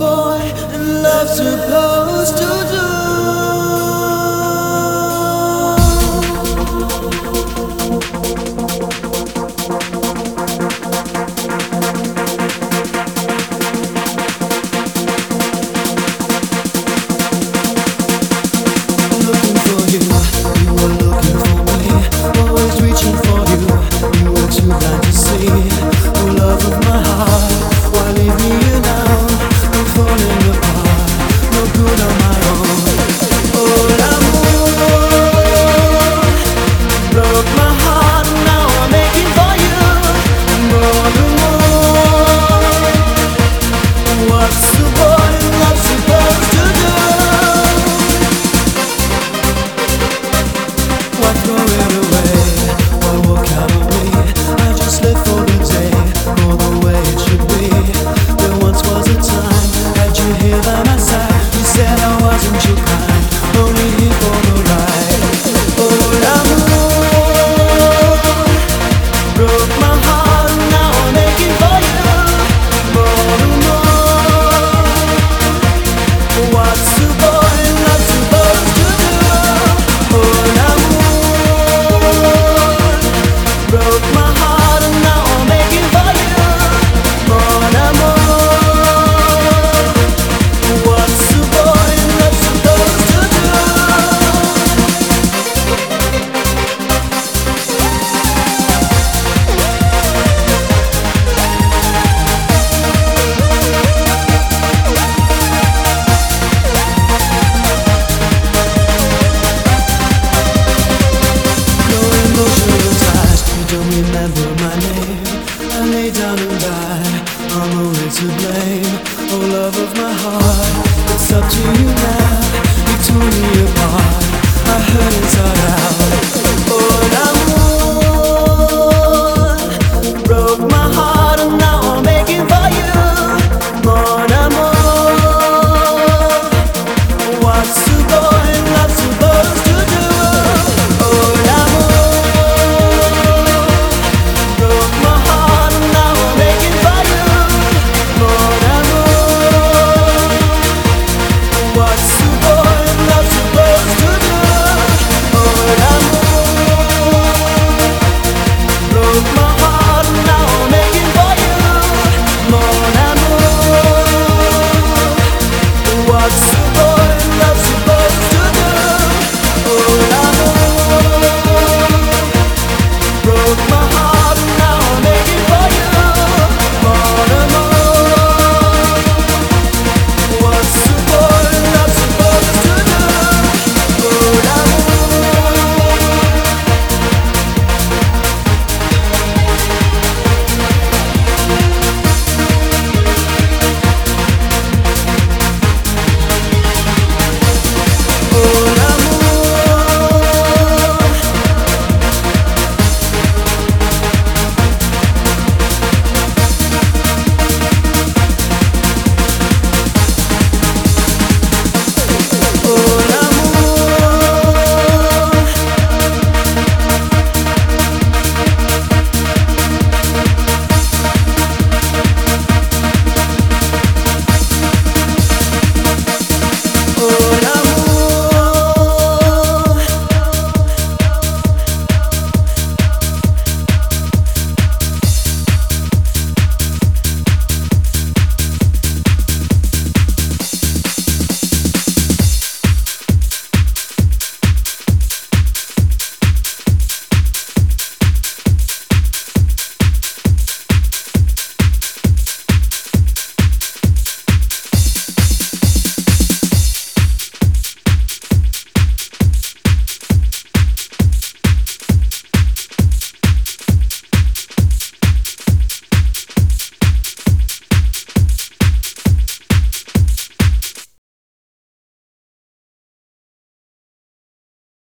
boy and love's supposed to do? Looking for you, you were looking for me. Always reaching for you, you were too blind to see. Oh, love of my heart, why leave me here now? I'm falling apart, no good on my own. Oh, l'amour broke my heart, now I'm aching for you. More and more, what's the boy in love supposed to do? Why throw it away? Why walk out on me? I just live for the day, for the way it should be. There once was a time, had you here by my side. You said I wasn't your kind, only here for the ride. Oh, l'amour broke my heart, now I'm aching for you. More and more, what's a boy in love supposed to do? Oh, l'amour broke my heart and now I'm making for you. Mon amour, what's a boy in love supposed to do? No emotional ties, you don't remember my name. I lay down and die, I'm always to blame. Oh, love of my heart, it's up to you now. You tore me apart, I hurt inside out. Oh, now